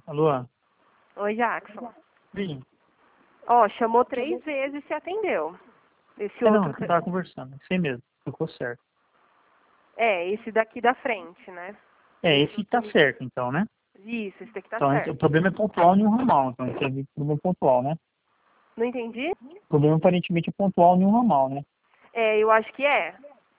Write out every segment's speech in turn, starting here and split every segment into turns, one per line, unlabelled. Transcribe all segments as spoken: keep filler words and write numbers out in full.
Alô?
Oi, Jackson.
Sim.
Ó, chamou três vezes e você atendeu. Esse
É, não,
outro...
eu tava conversando. Isso aí mesmo. Ficou certo.
É, esse daqui da frente, né?
É, esse tá certo, então, né?
Isso, esse daqui tá
Então, esse- o
certo.
problema é pontual em um ramal. Então, esse é o problema pontual, né?
Não entendi?
O problema aparentemente é pontual em um ramal, né?
É, eu acho que é.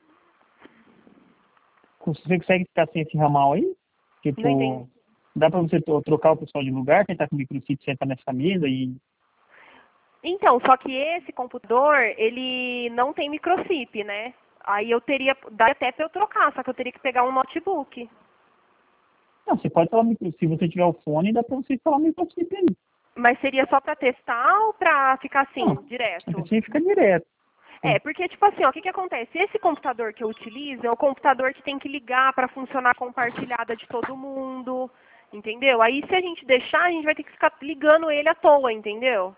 Você consegue ficar sem esse ramal aí?
Não entendi.
Tipo, dá pra você tro- trocar o pessoal de lugar, quem tá com o microchip senta nessa mesa e...
Então, só que esse computador, ele não tem microchip, né? Aí eu teria, dá até pra eu trocar, só que eu teria que pegar um notebook.
Não, você pode falar micro... Se você tiver o fone, dá pra você falar o microchip aí.
Mas seria só pra testar ou pra ficar assim,
Não,
direto?
assim fica direto.
É, porque, tipo assim, ó, o que que acontece? Esse computador que eu utilizo é o computador que tem que ligar para funcionar compartilhada de todo mundo, entendeu? Aí, se a gente deixar, a gente vai ter que ficar ligando ele à toa, entendeu?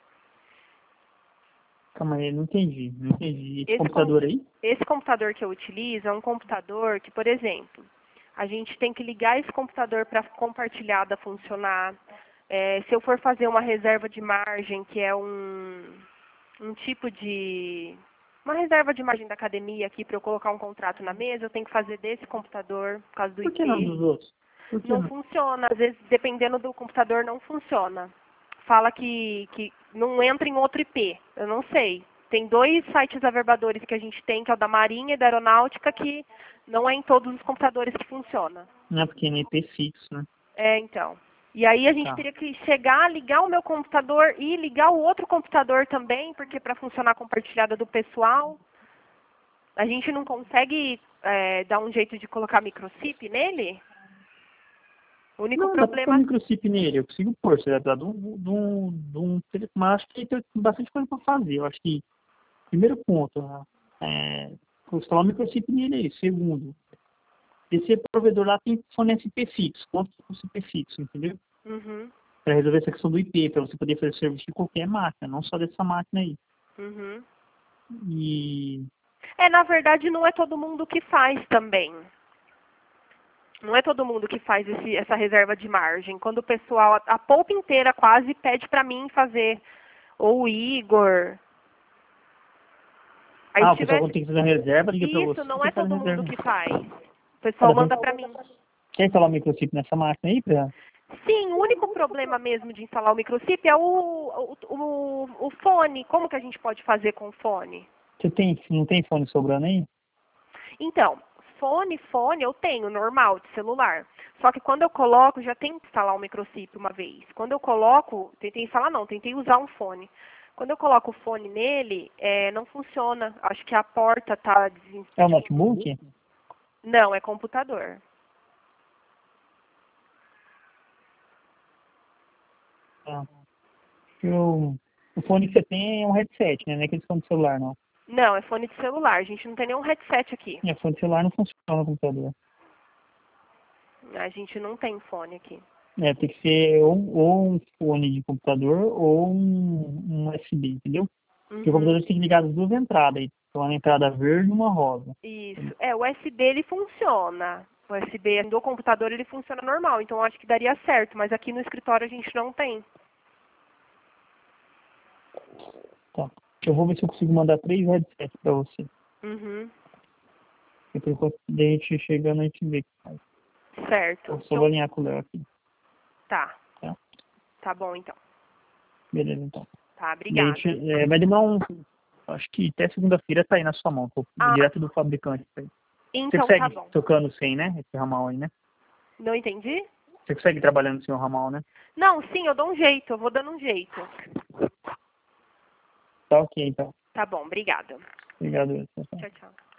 Calma aí, não entendi. Não entendi. Esse
Esse, com-
computador aí?
esse computador que eu utilizo é um computador que, por exemplo, a gente tem que ligar esse computador para compartilhada funcionar. É, se eu for fazer uma reserva de margem, que é um, um tipo de... Uma reserva de margem da academia aqui para eu colocar um contrato na mesa, eu tenho que fazer desse computador, por causa do
Por que não
I P.
dos outros? Por que
Não
não?
funciona, às vezes, dependendo do computador, não funciona. Fala que, que não entra em outro I P, eu não sei. Tem dois sites averbadores que a gente tem, que é o da Marinha e da Aeronáutica, que não é em todos os computadores que funciona.
Não é porque é I P fixo, né?
É, então. E aí a gente
Tá.
teria que chegar, ligar o meu computador e ligar o outro computador também, porque para funcionar compartilhada do pessoal, a gente não consegue é, dar um jeito de colocar microchip nele. O único
Não, dá pra pôr
problema...
microchip nele, eu consigo pôr, você vai precisar de um, de um, de um telefone, mas acho que tem bastante coisa pra fazer. Eu acho que, primeiro ponto, né, é instalar um microchip nele aí. Segundo, esse provedor lá tem fornece I P fixo, ponto com I P fixo, entendeu?
Uhum,
Para resolver essa questão do I P, para você poder fazer serviço de qualquer máquina, não só dessa máquina aí.
uhum.
E,
É, na verdade, não é todo mundo que faz também. Não é todo mundo que faz esse, essa reserva de margem. Quando o pessoal, a, a polpa inteira quase pede para mim fazer, ou o Igor. Aí
ah,
se
o pessoal quando
tivesse...
tem que fazer uma reserva, liga para
Isso,
você,
não
você
é
faz a
todo mundo
reserva.
que faz. O
Ah,
pessoal
dá pra-
manda para mim.
Quer instalar o microchip nessa máquina aí? Pra...
Sim, o único problema mesmo de instalar o microchip é o, o, o, o fone. Como que a gente pode fazer com o fone?
Você tem, não tem fone sobrando aí?
Então, fone, fone eu tenho, normal, de celular. Só que quando eu coloco, já tem que instalar o microchip uma vez. Quando eu coloco, tentei instalar não, tentei usar um fone. Quando eu coloco o fone nele, é, não funciona. Acho que a porta tá... des-
É o
tipo,
notebook?
não, é computador.
Ah, eu, o fone que você tem é um headset, né? Não é aquele fone de celular, não.
Não, é fone de celular. A gente não tem nenhum headset aqui.
É, fone de celular não funciona no computador.
A gente não tem fone aqui.
É, tem que ser ou, ou um fone de computador ou um, um U S B, entendeu? Porque o
Uhum.
computador tem que ligar as duas entradas. Aí. Então, uma entrada verde e uma rosa.
Isso. É, o U S B ele funciona. O U S B do computador ele funciona normal, então eu acho que daria certo, mas aqui no escritório a gente não tem.
Tá. Eu vou ver se eu consigo mandar três headsets pra você.
Uhum.
Depois, quando a gente chegando, a gente vê.
Certo.
Eu só vou
Então,
alinhar com o Léo aqui.
tá.
Tá?
Tá bom então.
Beleza, então.
Tá,
Daí a gente,
obrigada.
é, vai demorar um... Acho que até segunda-feira tá aí na sua mão. Tô
Ah,
direto do fabricante. Tá aí. Você
então tá
consegue
bom.
tocando sem, né? Esse ramal aí, né?
Não entendi?
Você consegue trabalhando sem o ramal, né?
Não, sim, eu dou um jeito, eu vou dando um jeito.
Tá ok, então.
Tá bom, obrigada.
Obrigado. Tchau, tchau.
Tchau, tchau.